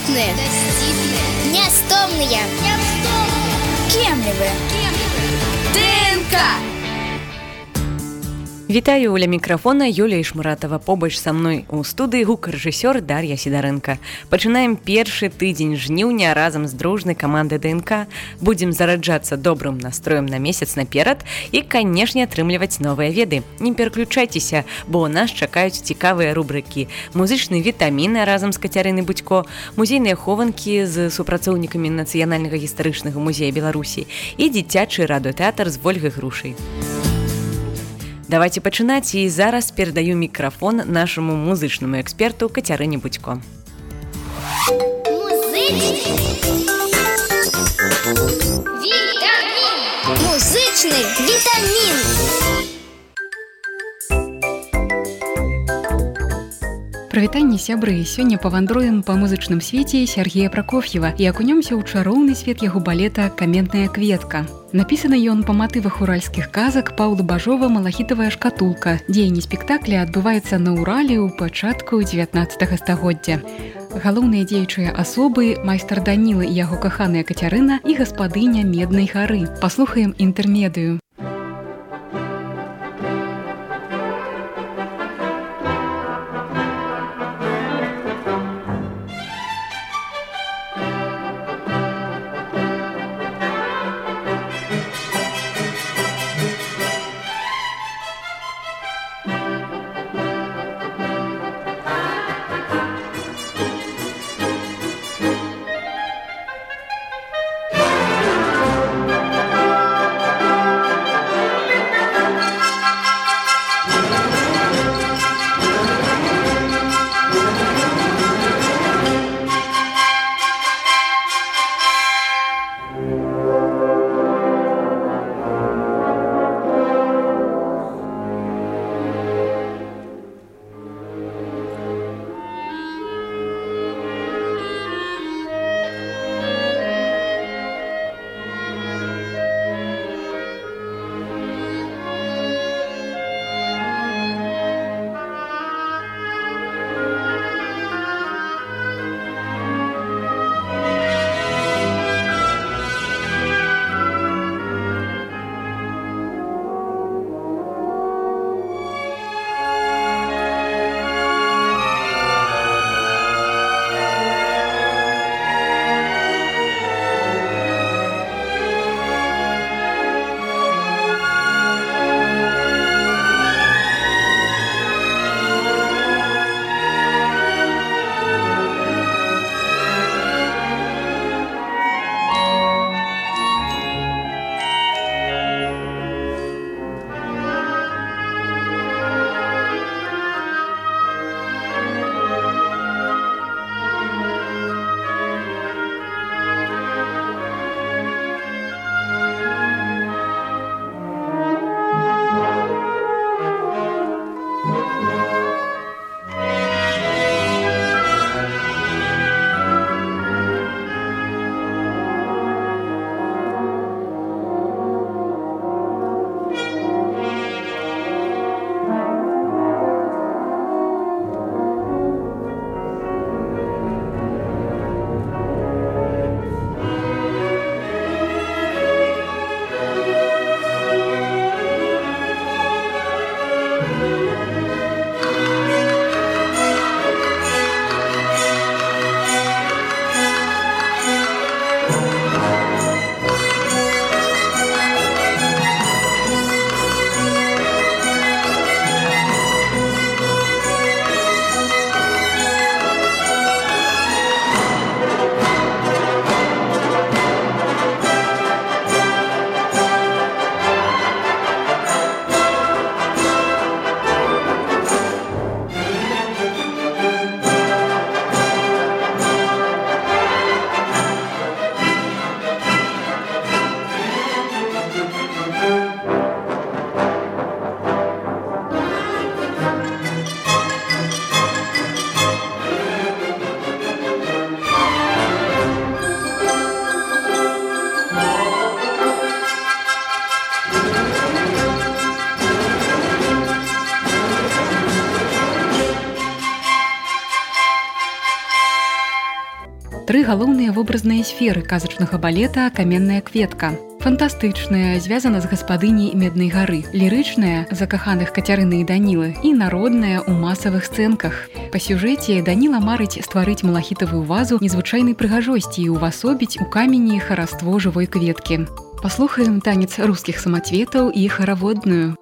Дасціпныя, нястомныя, кемлівыя. ДНК. Вітаю, ля мікрафона Юлія Ішмуратова. Побач са мной у студыі гукарэжысёр Дар'я Сідарэнка. Пачынаем першы тыдзень жніўня разам з дружнай камандай ДНК. Будзем зараджацца добрым настроем на месяц наперад і, канешне, атрымліваць новыя веды. Не пераключайцеся, бо нас чакаюць цікавыя рубрыкі. Музычныя вітаміны разам з Кацярынай Будзько, музейныя хованкі з супрацоўнікамі Нацыянальнага гістарычнага музея Беларусі і дзіцячы радыётэатр з Вольгай Грушай. Давайте пачынаць, і зараз перадаю мікрафон нашаму музычнаму эксперту Кацярыне Будзько. Музычны вітамін. Прывітанне, сябры! Сёння павандруем па музычным свеце Сергея Пракоф'ева і акунёмся ў чароўны свет яго балета «Каменная кветка». Напісаны ён па матывах уральскіх казак Паўла Бажова «Малахітавая шкатулка». Дзеянне спектакля адбываецца на Урале ў пачатку 19 стагоддзя. Галоўныя дзеючыя асобы – майстар Даніла і яго каханая Кацярына і гаспадыня Меднай гары. Паслухаем інтэрмедыю. 3 галоўныя вобразныя сферы казачнага балета «Каменная кветка». Фантастычная, звязана з гаспадыняй Меднай гары, лірычная, закаханых Кацярыны і Данілы, і народная ў масавых сцэнках. Па сюжэце Даніла марыць стварыць малахітавую вазу незвычайнай прыгажосці і ўвасобіць у камені хараство жывой кветкі. Паслухаем танец рускіх самацветаў і хараводную.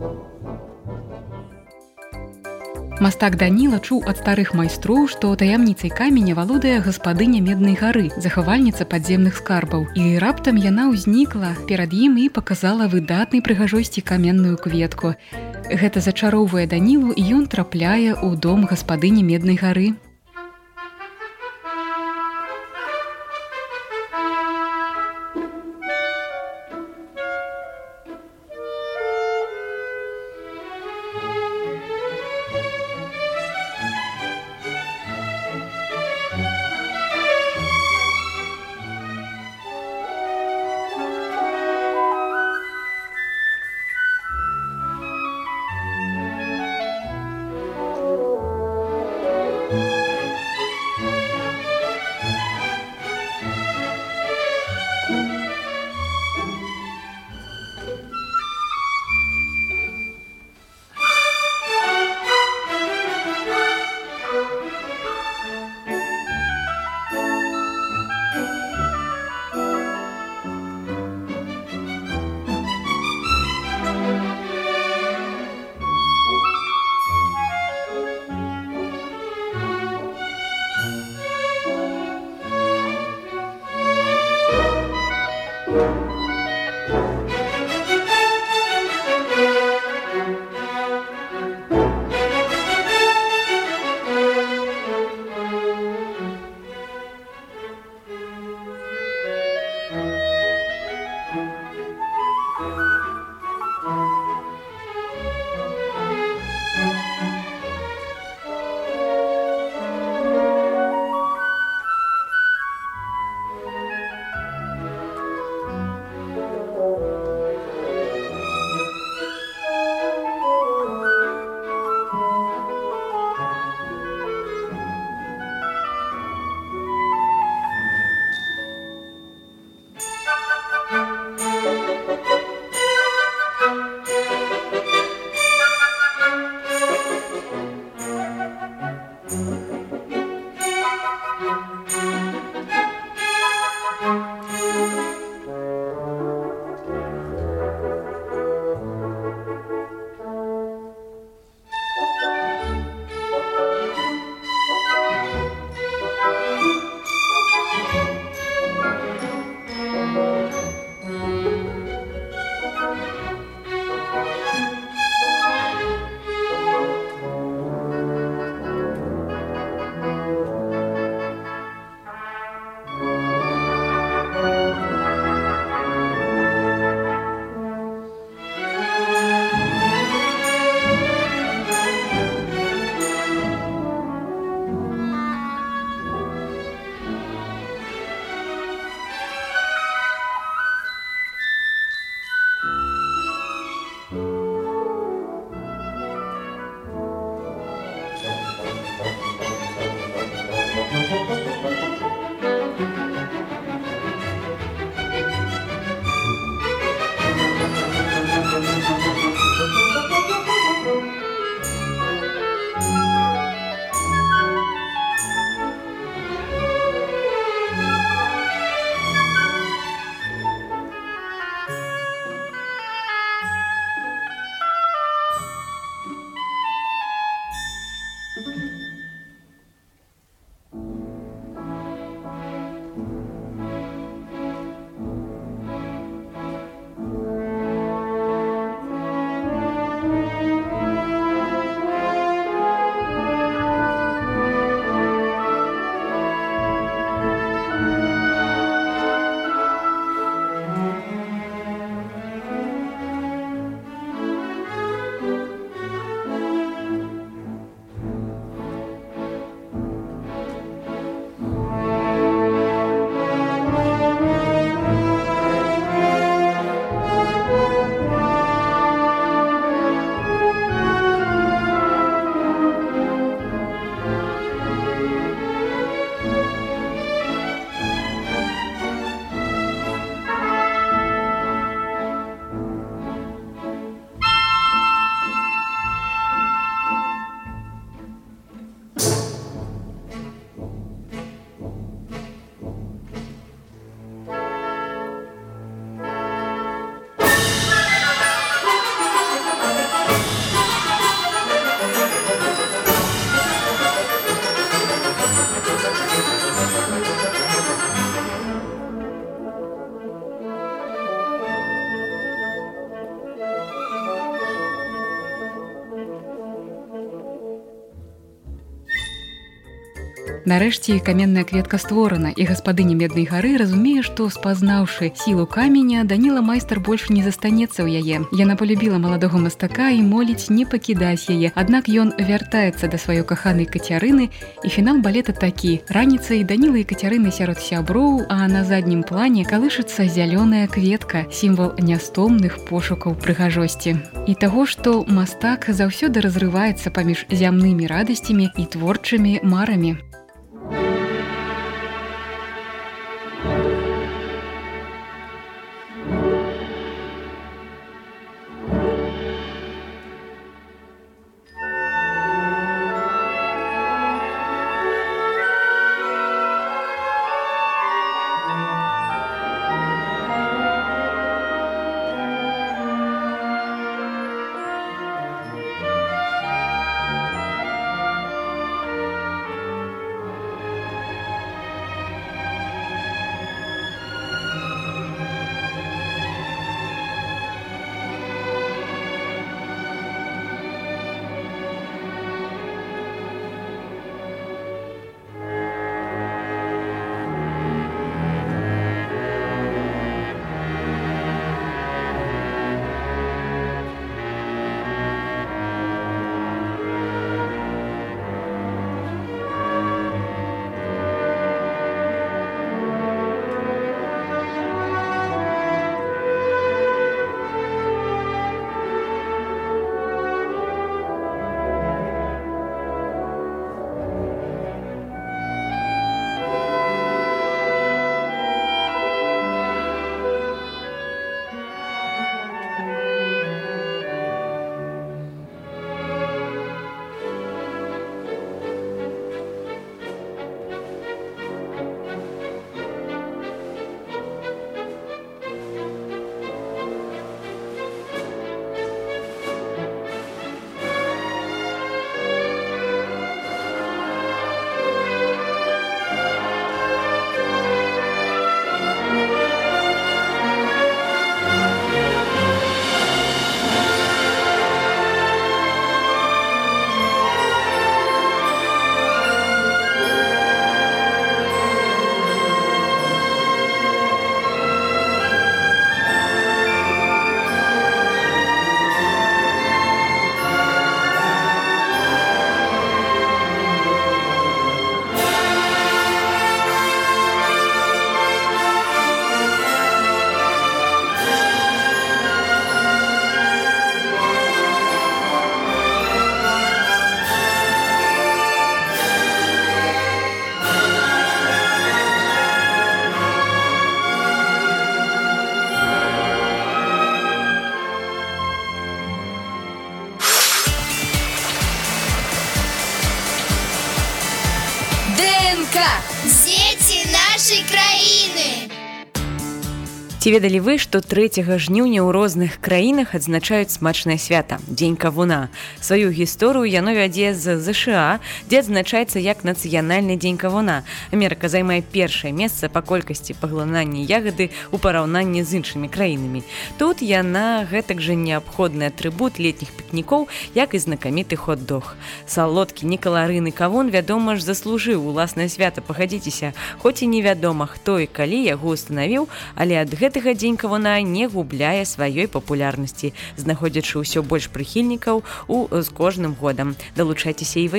Мастак Даніла чуў ад старых майстроў, што таямніцай каменя валодае гаспадыня Меднай гары, захавальніца падземных скарбаў. І раптам яна ўзнікла перад ім і паказала выдатнай прыгажосці каменную кветку. Гэта зачароўвае Данілу, і ён трапляе ў дом гаспадыні Меднай гары. Thank you. Нарэшце каменная кветка створана, і гаспадыня Меднай гары разумее, што, спазнаўшы сілу каменя, Даніла майстар больш не застанецца ў яе. Яна полюбіла маладога мастака і моліць не пакідаць яе. Аднак ён вяртаецца да сваёй каханай Кацярыны, і фінал балета такі. Раніцай Даніла і Кацярыны сярод сяброў, а на заднім плане калышыцца зялёная кветка, сімвал нястомных пошукаў прыгажосці. І таго, што мастак заўсёды разрываецца паміж зямнымі радасцямі і творчымі марамі. Дзеці нашай краіны. Ці ведалі вы, што 3 жніўня ў розных краінах адзначаюць смачнае свята – Дзень кавуна. Сваю гісторыю яно вядзе з ЗША, дзе адзначаецца як нацыянальны дзень кавуна. Амерыка займае першае месца па колькасці паглынання ягады ў параўнанні з іншымі краінамі. Тут яна гэтак жа неабходны атрыбут летніх пікнікоў, як і знакаміты хот-дог. Салодкі, некаларыйны кавун, вядома ж, заслужыў уласнае свята, пагадзіцеся. Хоць і невядома, хто і калі яго устанавіў, але ад гэтага дзень кавуна не губляе сваёй папулярнасці, знаходзячы ўсё больш прыхільнікаў з кожным годам. Далучайцеся і вы.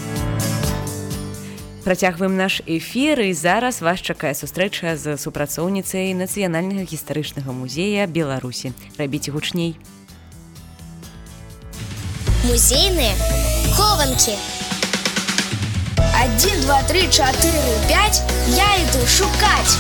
Працягваем наш эфір, і зараз вас чакае сустрэча з супрацоўніцай Нацыянальнага гістарычнага музея Беларусі. Рабіце гучней. Музейныя хованкі. 1, 2, 3, 4, 5. Я іду шукаць.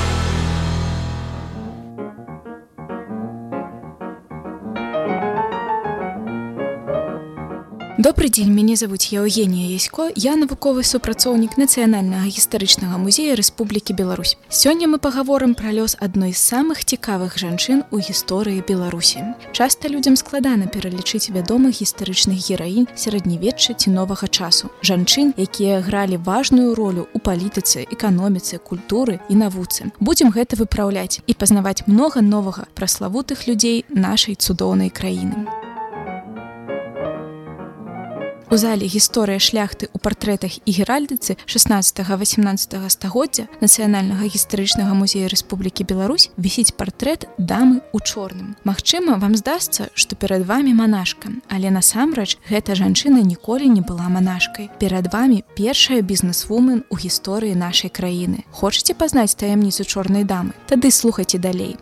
Добрый дзень, мяне завуць Еўгенія Ясько, я навуковы супрацоўнік Нацыянальнага гістарычнага музея Рэспублікі Беларусь. Сёння мы пагаворым пра лёс адной з самых цікавых жанчын у гісторыі Беларусі. Часта людзям складана пералічыць вядомых гістарычных гераінь сярэднявечча ці новага часу. Жанчын, якія гралі важную ролю ў палітыцы, эканоміцы, культуры і навуцы. Будзем гэта выпраўляць і пазнаваць многа новага пра славутых людзей нашай цудоўнай краіны. У зале гісторыя шляхты ў партрэтах і геральдыцы 16-18 стагоддзя Нацыянальнага гістарычнага музея Рэспублікі Беларусь вісіць партрэт дамы ў чорным. Магчыма, вам здасца, што перад вамі манашка, але насамрэч гэта жанчына ніколі не была манашкай. Перад вамі першая бізнес-вумен у гісторыі нашай краіны. Хочаце пазнаць таямніцу чорнай дамы? Тады слухайце далей.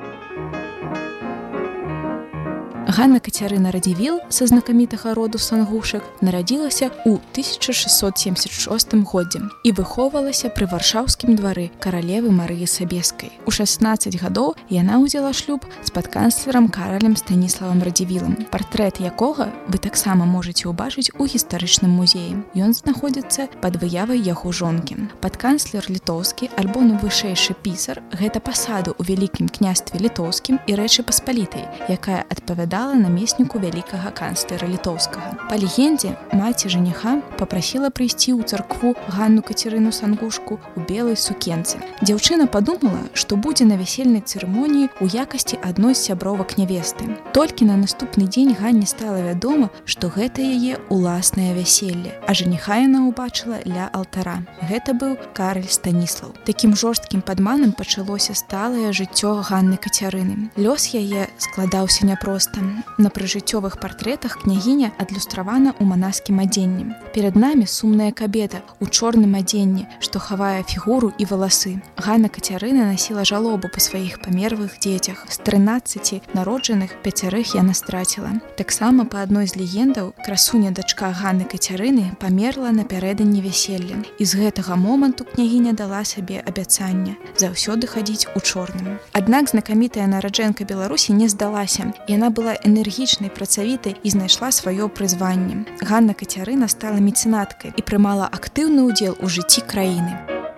Ганна Кацярына Радзівіл са знакамітага роду сангушак нарадзілася ў 1676 годзе і выхоўвалася пры варшаўскім двары каралевы Марыі Сабескай. У 16 гадоў яна ўзяла шлюб з падканцлерам Каралем Станіславам Радзівілам, партрэт якога вы таксама можаце ўбачыць у гістарычным музеі. Ён знаходзіцца пад выявай яго жонкі. Падканцлер літоўскі альбо найвышэйшы пісар – гэта пасада ў Вялікім княстве літоўскім і Рэчы Паспалітай, якая адпавядала намесніку вялікага канцлера літоўскага. Па легендзе, маці жаніха папрасіла прыйсці ў царкву Ганну Кацярыну Сангушку ў белай сукенцы. Дзяўчына падумала, што будзе на вясельнай цырымоніі ў якасці адной з сябровак нявесты. Толькі на наступны дзень Ганне стала вядома, што гэта яе уласнае вяселле, а жаніха яна ўбачыла ля алтара. Гэта быў Караль Станіслаў. Такім жорсткім падманам пачалося сталае жыццё Ганны Кацярыны. Лёс яе складаўся няпроста. На прыжыццёвых партрэтах княгіня адлюстравана ў манаскім адзенні. Перад намі сумная кабета ў чорным адзенні, што хавае фігуру і валасы. Ганна Кацярына насіла жалобу па сваіх памерлых дзецях. З 13 народжаных 5 яна страціла. Таксама па адной з легендаў красуня дачка Ганны Кацярыны памерла напярэдадні вяселля. І з гэтага моманту княгіня дала сабе абяцанне заўсёды хадзіць у чорным. Аднак знакамітая нараджэнка Беларусі не здалася. Яна была энергічнай, працавітай і знайшла сваё прызванне. Ганна Кацярына стала мецэнаткай і прымала актыўны ўдзел у жыцці краіны.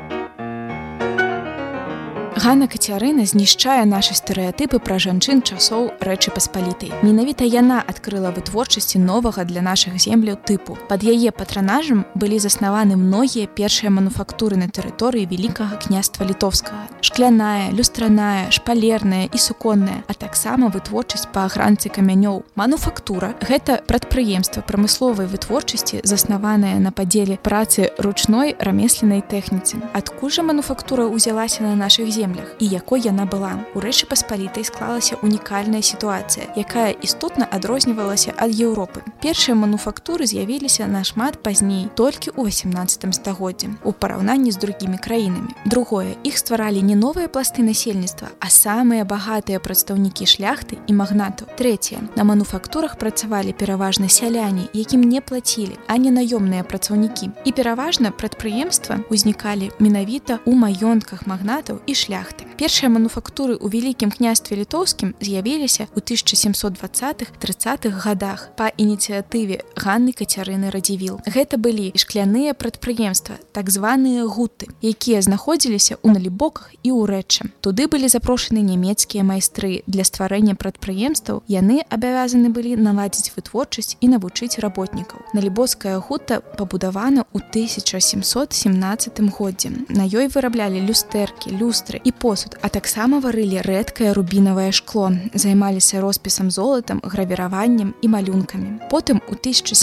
Ганна Кацярына знішчае нашы стэрэатыпы пра жанчын часоў Рэчы Паспалітай. Менавіта яна адкрыла вытворчасці новага для нашых земляў тыпу. Пад яе патранажам былі заснаваны многія першыя мануфактуры на тэрыторыі Вялікага княства літоўскага. Шкляная, люстраная, шпалерная і суконная, а таксама вытворчасць па агранцы камянёў. Мануфактура – гэта прадпрыемства прамысловай вытворчасці, заснаванае на падзеле працы ручной рамесленай тэхніцы. Адкуль жа мануфактура ўзялася на нашых землях? І якой яна была. У Рэчы Паспалітай склалася унікальная сітуацыя, якая істотна адрознівалася ад Еўропы. Першыя мануфактуры з'явіліся нашмат пазней, толькі ў 18 стагоддзі, у параўнанні з другімі краінамі. Другое, іх стваралі не новыя пласты насельніцтва, а самыя багатыя прадстаўнікі шляхты і магнатаў. Трэцяе, на мануфактурах працавалі пераважна сяляне, якім не плацілі, а не наёмныя працаўнікі. І пераважна прадпрыемства ўзнікалі менавіта ў маёнтках магнатаў і шляхты. Першыя мануфактуры ў Вялікім княстве літоўскім з'явіліся ў 1720-30-х гадах па ініцыятыве Ганны Кацярыны Радзівіл. Гэта былі шкляныя прадпрыемствы, так званыя гуты, якія знаходзіліся ў Налібоках і ў Рэчы. Туды былі запрошаны нямецкія майстры. Для стварэння прадпрыемстваў яны абавязаны былі наладзіць вытворчасць і навучыць работнікаў. Налібоцкая гута пабудавана ў 1717 годзе. На ёй выраблялі люстэркі, люстры і посуд, а таксама варылі рэдкае рубінавае шкло, займаліся роспісам золатам, гравіраваннем і малюнкамі. Потым у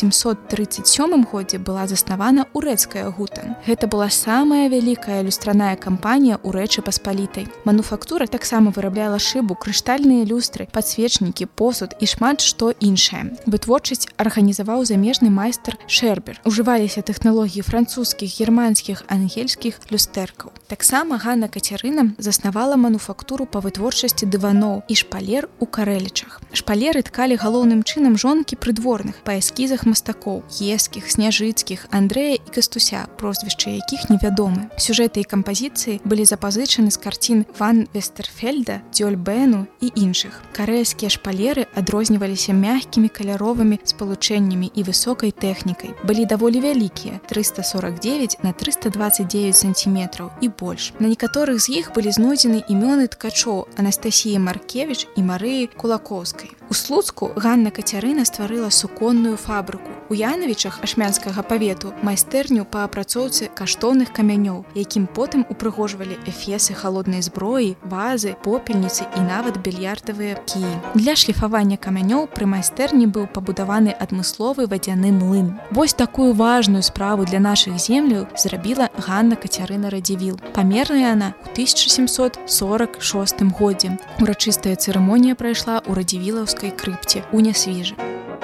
1737 годзе была заснавана урэцкая гута. Гэта была самая вялікая люстраная кампанія ў Рэчы Паспалітай. Мануфактура таксама вырабляла шыбу, крыштальныя люстры, падсвечнікі, посуд і шмат што іншае. Вытворчасць арганізаваў замежны майстар Шэрбер. Ужываліся тэхналогіі французскіх, германскіх, ангельскіх люстэркаў. Таксама Ганна Кацярына заснавала мануфактуру па вытворчасці дываноў і шпалер у Карэлічах. Шпалеры ткалі галоўным чынам жонкі прыдворных па эскізах мастакоў Ескіх, Сняжыцкіх, Андрэя і Кастуся, прозвішчы якіх невядомы. Сюжэты і кампазіцыі былі запазычаны з карцін Ван Вестерфельда, Дзёльбену і іншых. Карэльскія шпалеры адрозніваліся мяккімі каляровымі спалучэннямі і высокай тэхнікай. Былі даволі вялікія – 349 на 329 сантиметраў і больш. На некаторых з іх былі знойдзены імёны ткачоў Анастасіі Маркевіч і Марыі Кулакоўскай. У Слуцку Ганна Кацярына стварыла суконную фабрыку У Янавічах ашмянскага павету майстэрню па апрацоўцы каштоўных камянёў, якім потым упрыгожвалі эфесы халоднай зброі, вазы, попельніцы і нават більярдавыя кіі. Для шліфавання камянёў пры майстэрні быў пабудаваны адмысловы вадзяны млын. Вось такую важную справу для нашых земляў зрабіла Ганна Кацярына Радзівіл. Памерла яна ў 1746 годзе. Урачыстая цырымонія прайшла ў Радзівілаўскай крыпце ў Нясвіжы.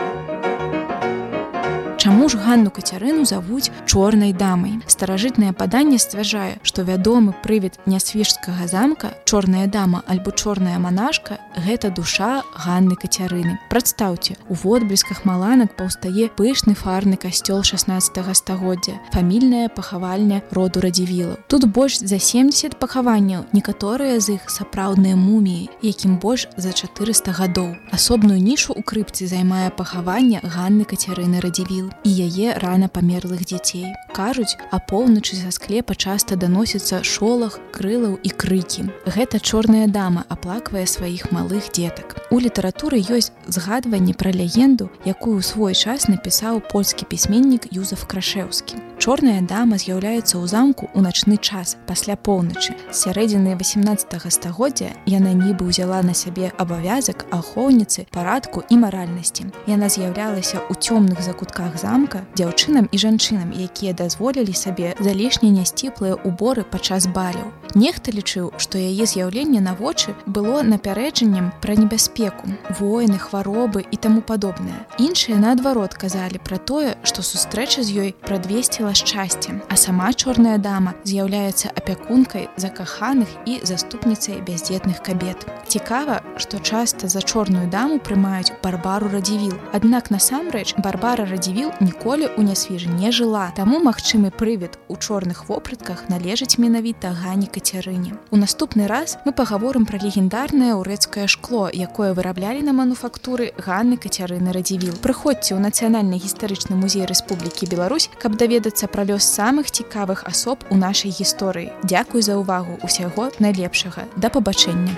Чаму ж Ганну Кацярыну завуць чорнай дамай? Старажытнае паданне сцвярджае, што вядомы прывід Нясвіжскага замка, чорная дама альбо чорная манашка – гэта душа Ганны Кацярыны. Прадстаўце, у водблесках маланак паўстае пышны фарны касцёл 16 стагоддзя, фамільная пахавальня роду Радзівілаў. Тут больш за 70 пахаванняў, некаторыя з іх сапраўдныя муміі, якім больш за 400 гадоў. Асобную нішу ў крыпце займае пахаванне Ганны Кацярыны Радзівіл і яе рана памерлых дзяцей. Кажуць, апоўначы са склепа часта даносіцца шолах, крылаў і крыкі. Гэта чорная дама аплаквае сваіх малых дзетак. У літаратуры ёсць згадванне пра легенду, якую ў свой час напісаў польскі пісьменнік Юзеф Крашэўскі. Чорная дама з'яўляецца ў замку ў начны час, пасля поўначы. З сярэдзіны 18 стагоддзя яна нібы ўзяла на сябе абавязак ахоўніцы, парадку і маральнасці. Яна з'яўлялася ў цёмных закутках замка дзяўчынам і жанчынам, якія дазволілі сабе залішне нясціплыя ўборы падчас баляў. Нехта лічыў, што яе з'яўленне на вочы было напярэджаннем пра небяспеку, войны, хваробы і таму падобнае. Іншыя, наадварот, казалі пра тое, што сустрэча з ёй прадвесціла шчасце, а сама чорная дама з'яўляецца апякункай закаханых і заступніцай бяздзетных кабет. Цікава, што часта за чорную даму прымаюць Барбару Радзівіл. Аднак насамрэч Барбара Радзівіл ніколі ў Нясвіжы не жыла, таму магчымы прывід у чорных вопратках належыць менавіта Ганне Кацярыне. У наступны раз мы пагаворым пра легендарнае ўрэцкае шкло, якое выраблялі на мануфактуры Ганны Кацярыны Радзівіл. Прыходзьце ў Нацыянальны гістарычны музей Рэспублікі Беларусь, каб даведацца пра лёс самых цікавых асоб у нашай гісторыі. Дзякуй за ўвагу, усяго найлепшага. Да пабачэння.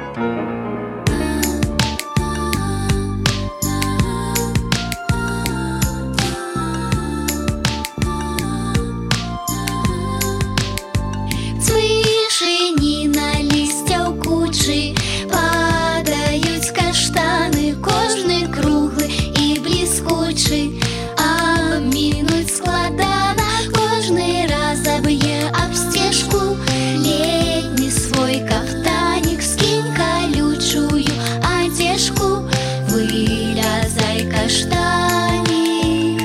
Падаюць каштаны, кожны круглы і бліскучы, а мінуць складана, кожны раз аб'е аб сцежку. Летні свой кафтанік, скінь калючую адзежку, вылязай каштанік.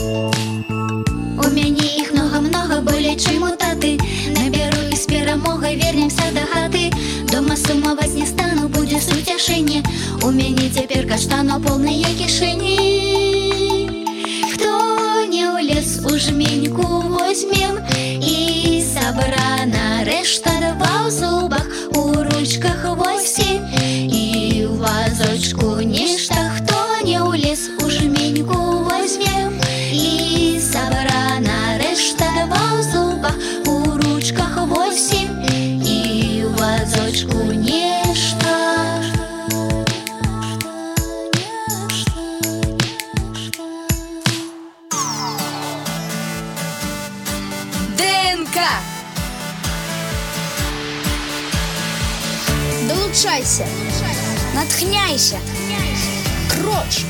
У мяне іх многа-многа, болей чым у таты, набяру і з перамогай вернемся да хаты. Дома сумаваць не стану, будзе суцяшэнне, у мяне цяпер каштанаў поўныя кішэні. Хто не ў лес у жменьку возьмем, і сабрана рэшта два ў зубах, у ручках восі і ў вазочку нешта. Хто не ў лес у жменьку возьмем, і сабрана рэшта два ў зубах, у ручках восі і ў вазочку нешта. ДНК. Долучайся, натхняйся, кроч.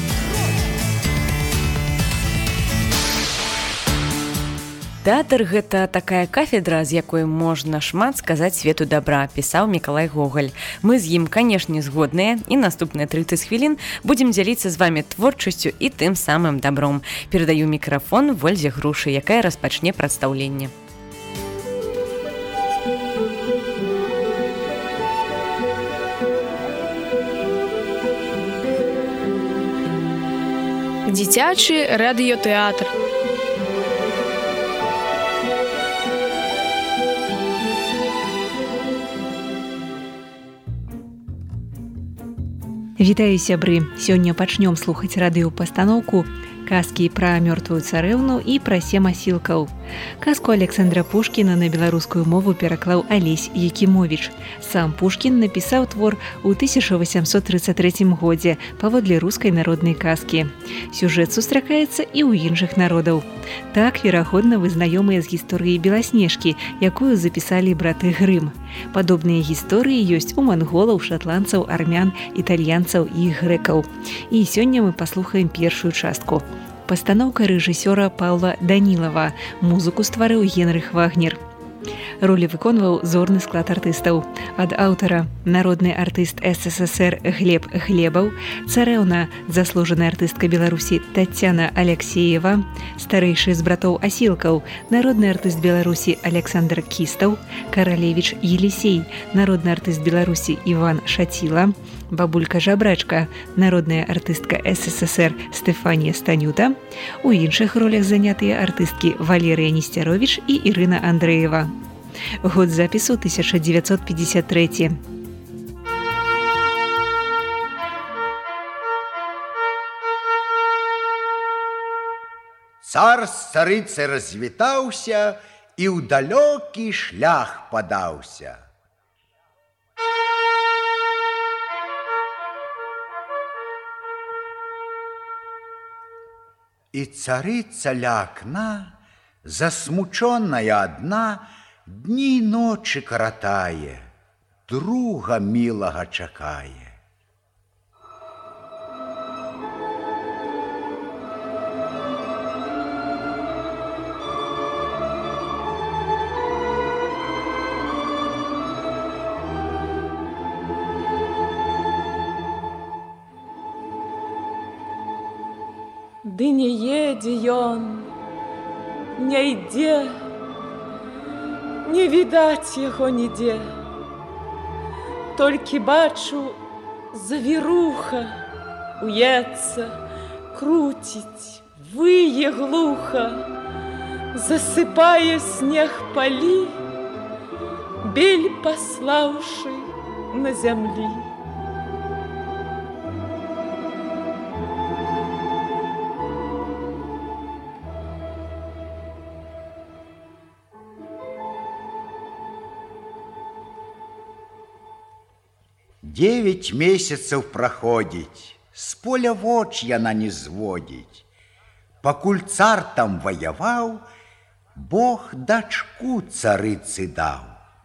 Тэатр – гэта такая кафедра, з якой можна шмат сказаць свету дабра, пісаў Мікалай Гогаль. Мы з ім, канешне, згодныя, і наступныя 30 хвілін будзем дзяліцца з вамі творчасцю і тым самым дабром. Перадаю мікрафон Вользе Грушы, якая распачне прадстаўленне. Дзіцячы радыётэатр. Вітаю, сябры! Сёння пачнём слухаць радыёпастаноўку казкі пра мёртвую царэўну і пра 7 асілкаў. Казку Александра Пушкіна на беларускую мову пераклаў Алесь Якімовіч. Сам Пушкін напісаў твор у 1833 годзе паводле рускай народнай казкі. Сюжэт сустракаецца і ў іншых народаў. Так, верагодна, вы знаёмыя з гісторыяй Беласнежкі, якую запісалі браты Грым. Падобныя гісторыі ёсць у манголаў, шатландцаў, армян, італьянцаў і грэкаў. І сёння мы паслухаем першую частку. Пастаноўка рэжысёра Паўла Данілава. Музыку стварыў Генрых Вагнер. Ролі выконваў зорны склад артыстаў. Ад аўтара народны артыст СССР Глеб Глебаў, царэўна заслужаная артыстка Беларусі Тацяна Алексеева, старэйшы з братоў асілкаў, народны артыст Беларусі Александр Кістаў, Каралевіч Елісей, народны артыст Беларусі Іван Шаціла, бабулька Жабрачка, народная артыстка СССР Стефанія Станюта. У іншых ролях занятыя артысткі Валерыя Несцяровіч і Ірына Андрэева. Год запісу 1953. Цар з царыцай развітаўся і ў далёкі шлях падаўся. І царыца ля акна, засмучоная адна, дні і ночы каратае, друга мілага чакае. Ды не едзе ён, не ідзе, не відаць яго нідзе. Толькі бачу, завіруха уецца, круціць, вые глуха, засыпае снег палі, бель паслаўшы на зямлі. Девять месяцаў праходзіць, з поля воч яна не зводзіць. Пакуль цар там ваяваў, Бог дачку царыцы даў.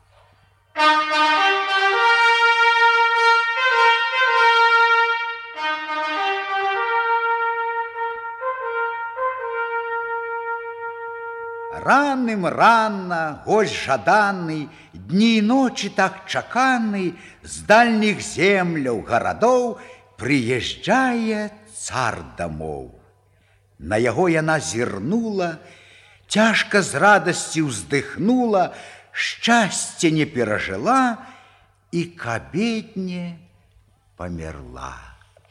Раным рана, гость жаданы, дні і ночы так чаканы, з дальніх земляў, гарадоў прыязджае цар дамоў. На яго яна зірнула, цяжка з радасці ўздыхнула, шчасце не перажыла і к абедне памерла.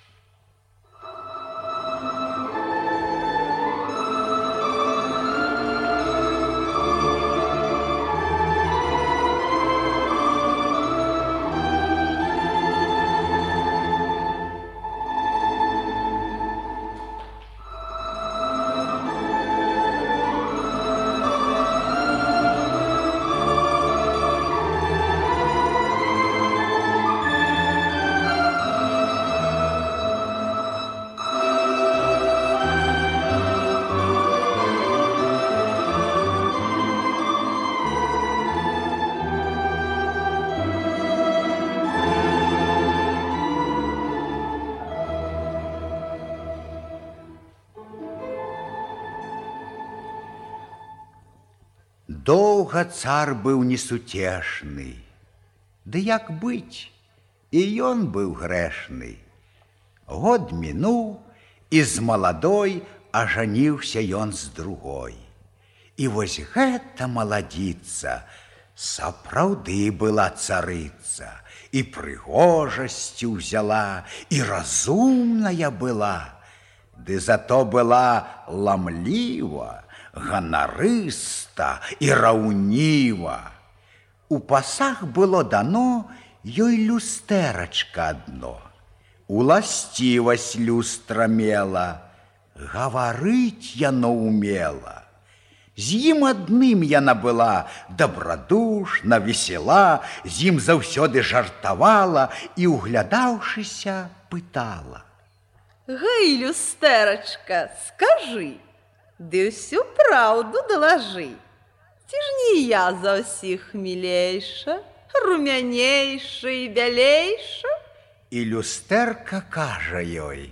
Доўга цар быў несуцешны. Ды як быць, і ён быў грэшны. Год мінуў, і з маладой ажаніўся ён з другой. І вось гэта маладзіца сапраўды была царыца, і прыгожасцю ўзяла, і разумная была, ды зато была ламліва, ганарыста і раўніва. У пасах было дано ёй люстэрачка адно. Уласцівасць люстра мела, Гаварыць яно умела. З ім адным яна была дабрадушна, весела, з ім заўсёды жартавала і, углядаўшыся, пытала: «Гэй, люстэрачка, скажы, ды ўсю праўду далажы. Ці ж не я за ўсіх мілейша, румянейша і бялейша?» І люстэрка кажа ёй: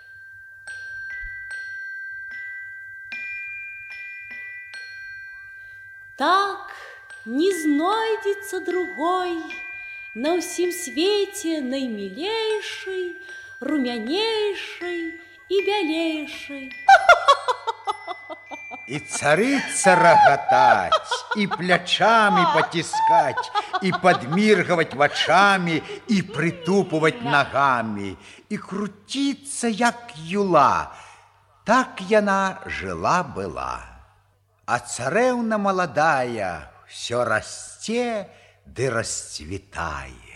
«Так не знойдется другой на ўсім свеце наймілейшай, румянейшай і бялейшай». І царыца рагатаць, і плячамі паціскаць, і падміргаваць вачамі, і прытупваць нагамі, і круціцца, як юла. Так яна жыла-была. А царэўна маладая ўсё расце ды расцвітае.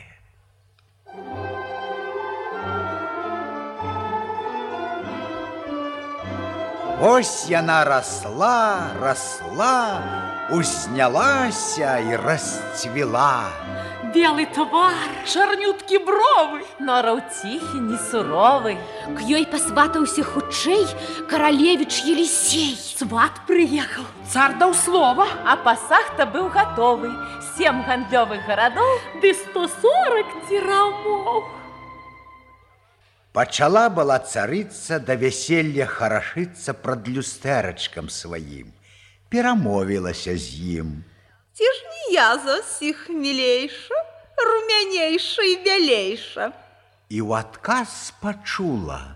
Вось яна расла, узнялася і расцвіла. Белый твар, чарнюткі бровы, нораў ціхі, не суровы. К ёй пасватаўся хутчэй каралевіч Елісей. Сват прыехаў, цар даў слова, а пасаг-то быў гатовы. 7 гандлёвых гарадоў ды 140 дзірамоў. Пачала была царыца да вяселля харашыцца прад люстэрачкам сваім. Перамовілася з ім: «Ці ж не я за ўсіх мілейша, румянейша і бялейша?» І ў адказ пачула: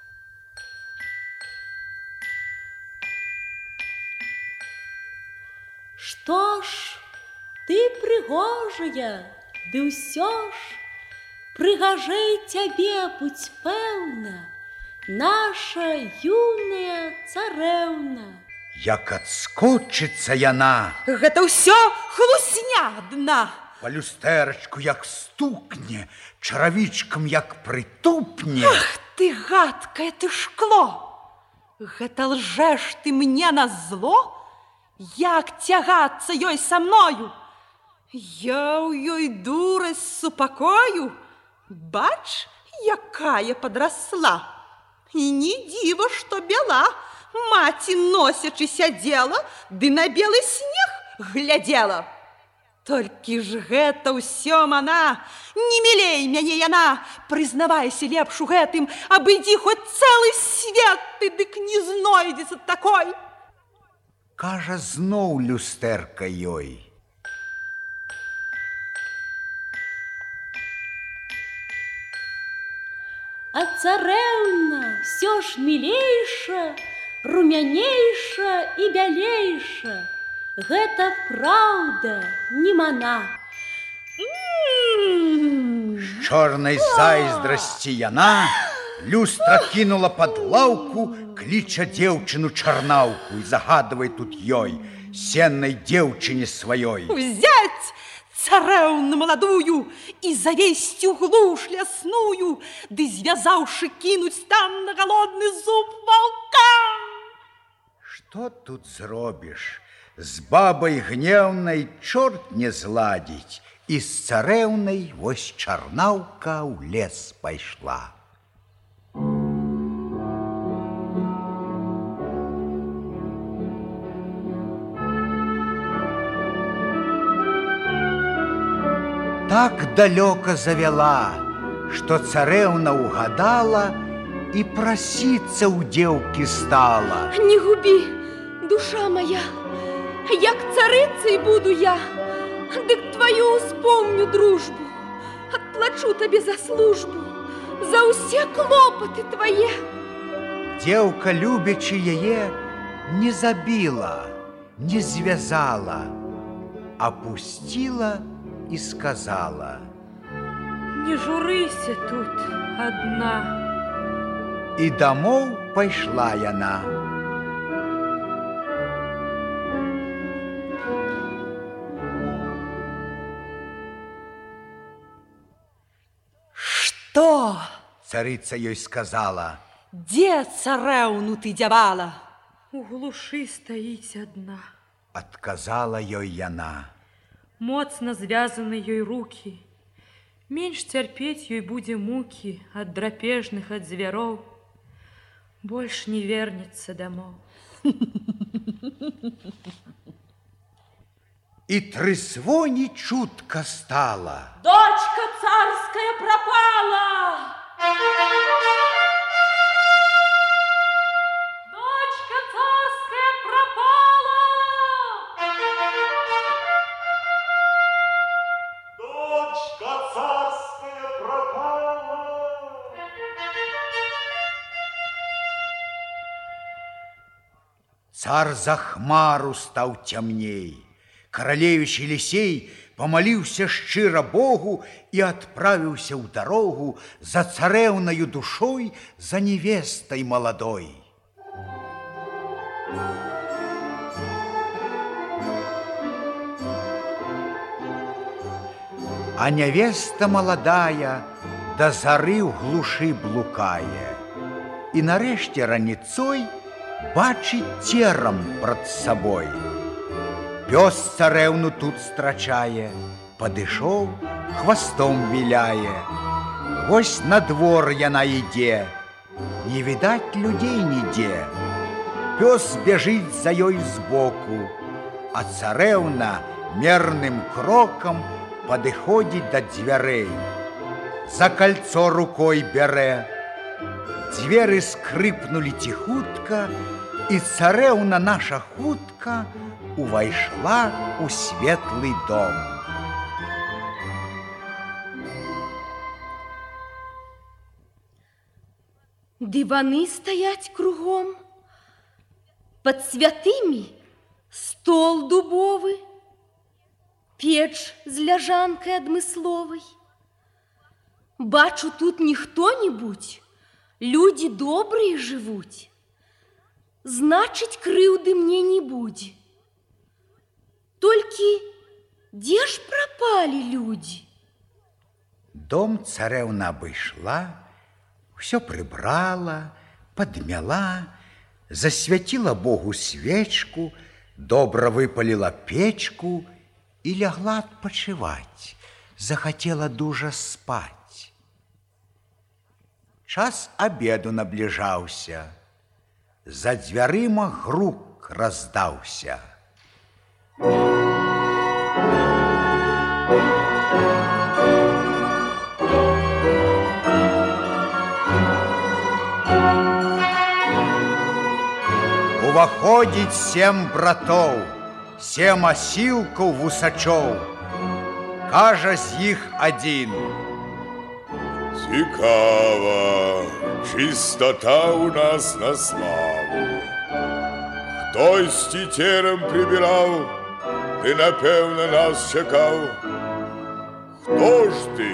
«Што ж, ты прыгожая, ды ўсё ж прыгажэй цябе, будзь пэўна, наша юная царэўна». Як адскочыцца яна, «Гэта ўсё хлусня адна!» Па люстэрачку як стукне, чаравічкам як прытупне. «Ах ты, гадкае ты шкло! Гэта лжэш ты мне на зло? Як цягацца ёй са мною? Я ў ёй дурасць супакою. Бач, якая падрасла. І не дзіва, што бела. Маці, носячы, сядзела, ды на белы снег глядзела. Толькі ж гэта ўсё мана, не мілей мяне яна. Прызнавайся лепш у гэтым, абыдзі хоць цэлы свет ты, дык не знойдзецца такой. Кажа зноў люстэрка ёй: А царэўна ўсё ж мілейша, румянейша і бялейша. Гэта праўда, не мана. З чорнай зайздрасці яна люстра кінула пад лаўку, кліча дзеўчыну чарнаўку і загадвае тут ёй, сеннай дзеўчыне сваёй: «Узяць царэўну маладую і завесці ў глуш лясную, ды звязаўшы кінуць там на галодны зуб ваўка». Што тут зробіш? З бабай гнеўнай чорт не зладзіць, і з царэўнай вось чарнаўка ў лес пайшла. Так далёка завяла, што царэўна угадала і прасіцца ў дзеўкі стала. «Не губі, душа моя, як царыцай буду я, дык твою успомню дружбу, адплачу табе за службу, за ўсе клопаты твае». Дзеўка, любячы яе, не забіла, не звязала, апусціла і сказала: «Не журыся тут адна». І дамоў пайшла яна. «Што?» Царыца ёй сказала: Дзе царэўну ты дзявала? У глушы стаіць адна. Адказала ёй яна. Моцна звязаны ёй рукі. Менш цярпець ёй будзе мукі ад драпежных, ад звяроў. Больш не вернецца дамоў. І трысвоні чутка стала. Дочка царская пропала! Дочка царская пропала! Дочка царская пропала! Цар за хмару стаў цямней. Каралевіч Елісей памаліўся шчыра Богу і адправіўся ў дарогу за царэўнаю душой, за невестай маладой. А невеста маладая да зары ў глушы блукае. І нарэшце раніцой бачыць церам прад сабой. Пёс царэўну тут страчае, падышоў, хвастом віляе. Вось на двор яна ідзе, не відаць людзей нідзе. Пёс бяжыць за ёй збоку, а царэўна мерным крокам падыходзіць да дзвярэй. За кольцо рукой бярэ. Дзверы скрыпнулі ціхутка, і царэўна наша хутка увайшла ў светлы дом. Дываны стаяць кругом, пад святымі стол дубовы, печ з ляжанкай адмысловай. Бачу, тут не хто-небудзь, людзі добрыя жывуць. Значыць, крыўды мне не будзе. Толькі дзе ж прапалі людзі? Дом царэўна абышла, усё прыбрала, падмяла, засвяціла Богу свечку, добра выпаліла печку і лягла адпачываць, захацела дужа спаць. Час абеду набліжаўся, за дзвярыма грук раздаўся. Уваходзіць 7 братоў, 7 асілкаў вусачоў. Кажа з іх адзін: цікава, чистота у нас на славу. Хтосьці церем прибірав, ти, напевно, нас чекав. Хто ж ти?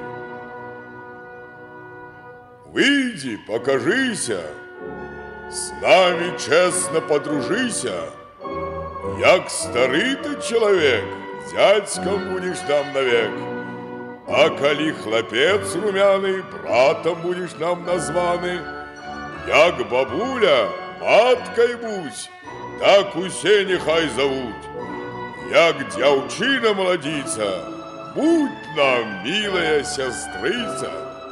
Вийди, покажися, з нами чесно подружися. Як старий ти чоловік, дядьком будеш нам навек. А коли хлопець румяний, братом будеш нам названий. Як бабуля, маткой будь, так усе нехай зовуть. Як дзяўчына молодица, будь нам милая сестрыца.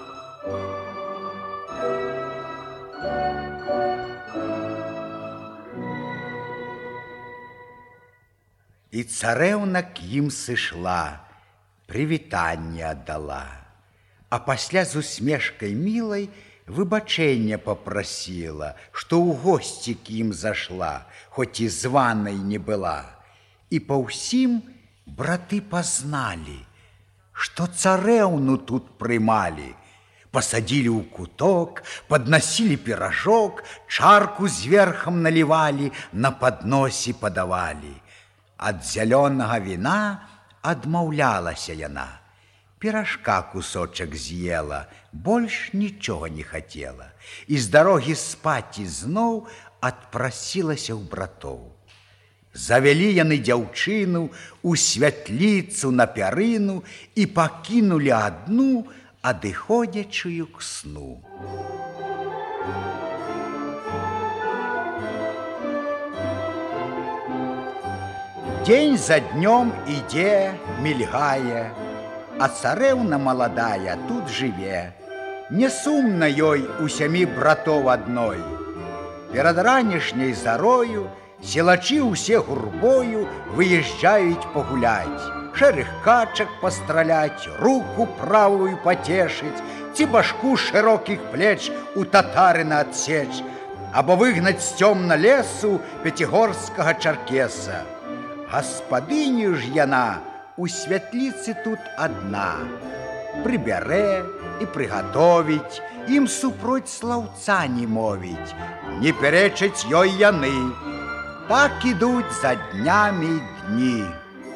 І царэўна к ім сышла, прывітанне аддала, а пасля з усмешкай мілай выбачэння попрасіла, што ў госці к ім зашла, хоць і званай не была. І па ўсім браты пазналі, што царэўну тут прымалі. Пасадзілі ў куток, паднасілі піражок, чарку з верхам налівалі, на падносе падавалі. Ад зялёнага віна адмаўлялася яна. Піражка кусочак з'ела, больш нічога не хацела. І з дарогі спаць ізноў адпрасілася ў братоў. Завялі яны дзяўчыну ў святліцу на пярыну і пакінулі адну, адыходзячую к сну. Дзень за днём ідзе, мільгае, а царэўна маладая тут жыве. Не сумна ёй у сямі братоў адной. Перад ранішняй зарою сілачы ўсе гурбою выязджаюць пагуляць, шэрых качак пастраляць, руку правую пацешыць, ці башку шырокіх плеч у татарына адсеч, або выгнаць з цёмна лесу пяцігорскага чаркеса. Гаспадыню ж яна у святліцы тут адна. Прыбярэ і прыгатовіць, ім супроць слаўца не мовіць, не пярэчаць ёй яны. Так ідуць за днямі дні.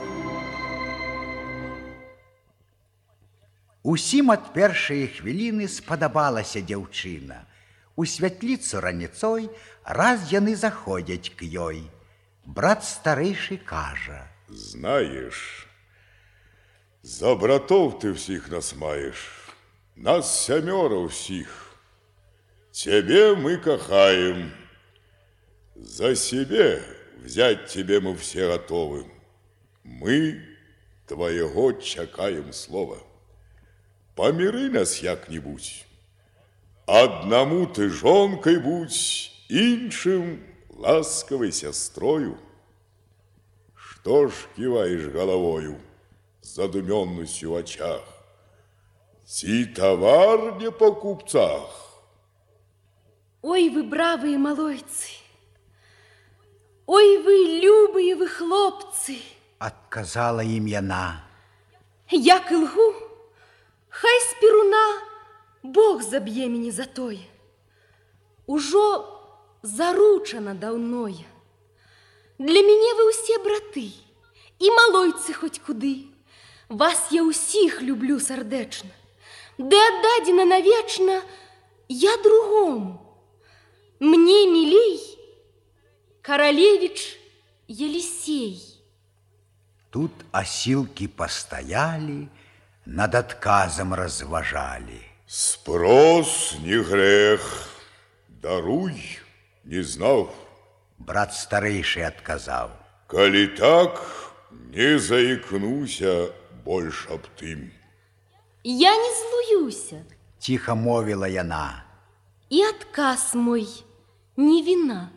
Усім ад першай хвіліны спадабалася дзяўчына. У святліцу раніцой раз яны заходзяць к ёй. Брат старэйшы кажа: знаешь, за братов ты всіх нас маешь, нас 7 всіх. Тебе мы кахаем, за себе взять тебе мы все готовы. Мы твоего чакаем слова. Помиры нас як-нибудь. Одному ты жонкой будь, іншим ласковой сестрою. Что ж киваешь головою, задуменностью в очах? Ці товар не по купцах? Ой, вы бравые малойцы! Ой, вы любые вы хлопцы! Адказала ім яна. Як лгу, хай з перуна Бог заб'е мяне за тое. Ужо заручана даўное. Для мяне вы ўсе браты, і малойцы хоць куды. Вас я ўсіх люблю сардэчна. Ды аддадзена навечна я другому. Мне мілей каралевіч Елисей. Тут асілкі пастаялі, над адказам разважалі. Спрос не грех, даруй, не знав. Брат старэйшы адказаў: калі так, не заікнуся больш аб тым. Я не злуюся, ціха мовіла яна. І адказ мой не віна.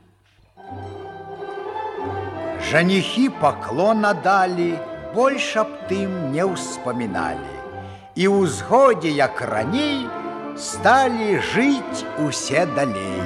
Жаніхі паклон надалі, больш аб тым не ўспаміналі. І ў згодзе, як раней, сталі жыць усе далей.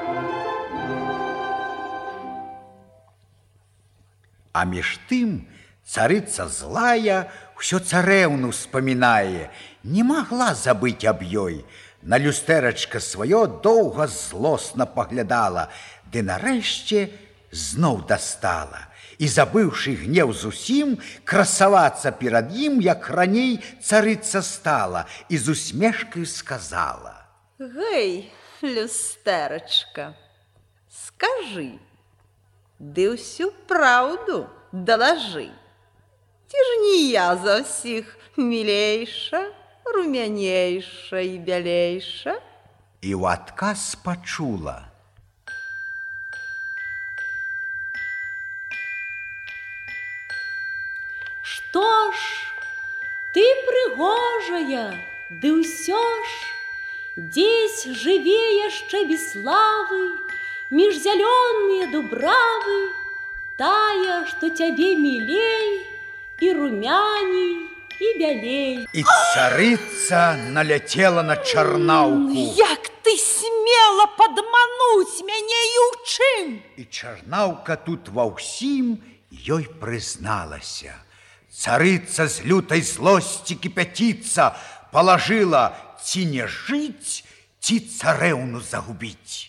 А між тым царыца злая ўсё царэўну ўспамінае, не магла забыць аб ёй. На люстэрачка сваё доўга злосна паглядала, ды нарэшце зноў дастала. І, забыўшы гнеў зусім, красавацца перад ім, як раней царыца стала, і з усмешкаю сказала: гэй, люстэрачка, скажы, ды ўсю праўду далажы. Ці ж не я за ўсіх мілейша, румянейша і бялейша? І ў адказ пачула: што ж, ты прыгожая, ды ўсё ж дзесь жыве яшчэ без славы, між зялёныя дубравы, тая, што цябе мілей, і румяней, і бялей. І царыца наляцела на чарнаўку. Як ты смела падмануць мяне і ў чым? І чарнаўка тут ва ўсім ёй прызналася. Царыца з лютай злосці кіпяціцца, палажыла ці не жыць, ці царэўну загубіць.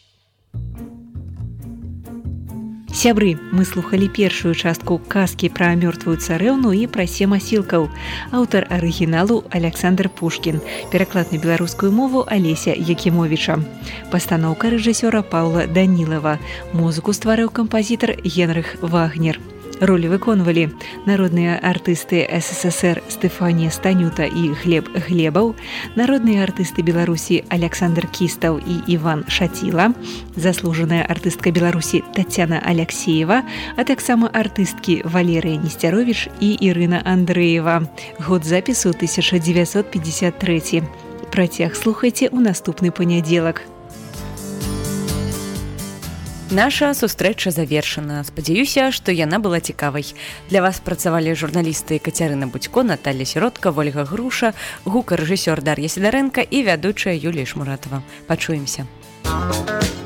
Сябры, мы слухалі першую частку казкі пра мёртвую царэўну і пра 7 асілкаў. Аўтар арыгіналу Александр Пушкін, пераклад на беларускую мову Алеся Якімовіча. Пастаноўка рэжысёра Паўла Данілава. Музыку стварыў кампазітар Генрых Вагнер. Ролі выконвалі народныя артысты СССР Стэфанія Станюта і Глеб Глебаў, народныя артысты Беларусі Александр Кістаў і Іван Шаціла, заслужаная артыстка Беларусі Тацяна Аляксеева, а таксама артысткі Валерыя Несцяровіч і Ірына Андрэева. Год запісу 1953. Працяг слухайце ў наступны панядзелак. Наша сустрэча завершана. Спадзяюся, што яна была цікавай. Для вас працавалі журналісты Кацярына Будзько, Наталья Сіротка, Вольга Груша, гукарэжысёр Дар'я Сідарэнка і вядучая Юлія Шмуратова. Пачуемся.